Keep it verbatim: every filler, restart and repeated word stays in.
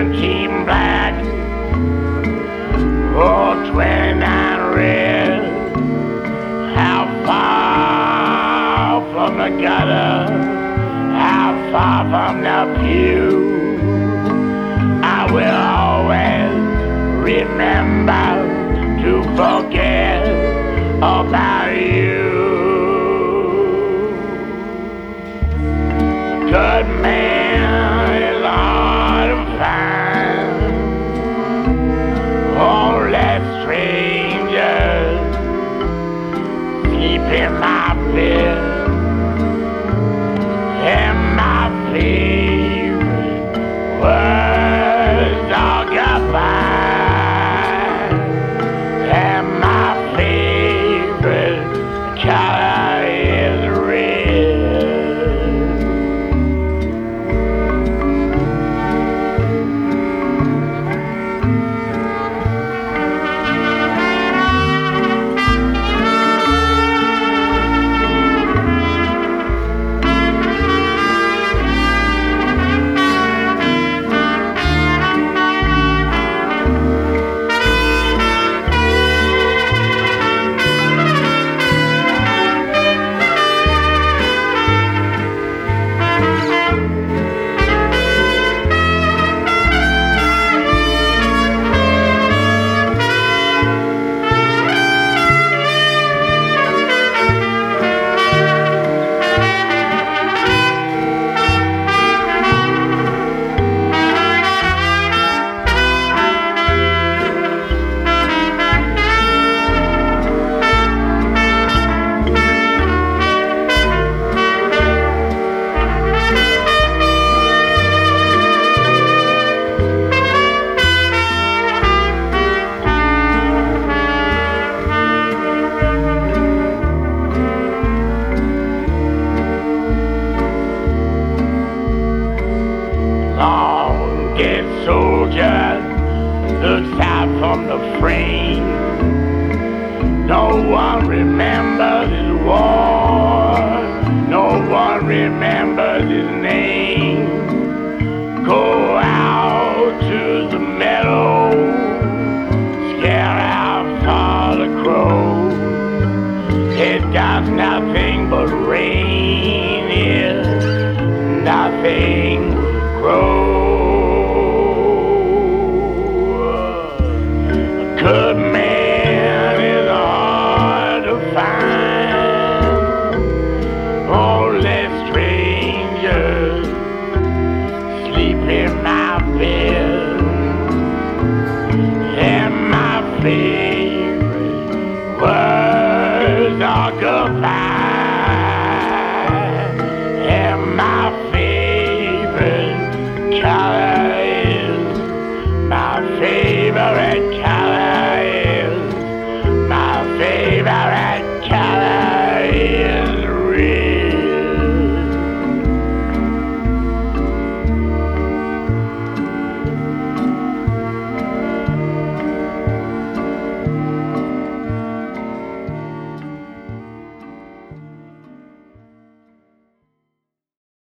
seventeen black, or twenty-nine red. How far from the gutter, how far from the pew. I will always remember to forget about you. Good man is hard to find. Only strangers sleep in my bed. And my favorite words are goodbye. And my favorite color is red. Long-dead soldier looks out from the frame. No one remembers his war.